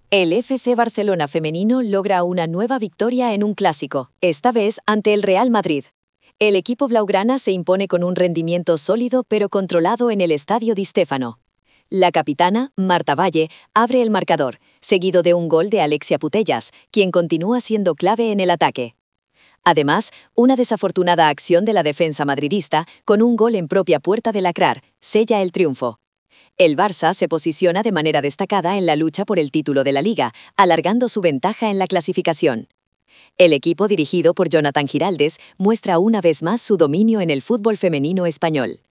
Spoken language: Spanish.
El FC Barcelona femenino logra una nueva victoria en un clásico, esta vez ante el Real Madrid. El equipo blaugrana se impone con un rendimiento sólido pero controlado en el estadio Di Stéfano. La capitana, Marta Valle, abre el marcador, seguido de un gol de Alexia Putellas, quien continúa siendo clave en el ataque. Además, una desafortunada acción de la defensa madridista, con un gol en propia puerta de lacrar, sella el triunfo. El Barça se posiciona de manera destacada en la lucha por el título de la Liga, alargando su ventaja en la clasificación. El equipo dirigido por Jonathan Giraldes muestra una vez más su dominio en el fútbol femenino español.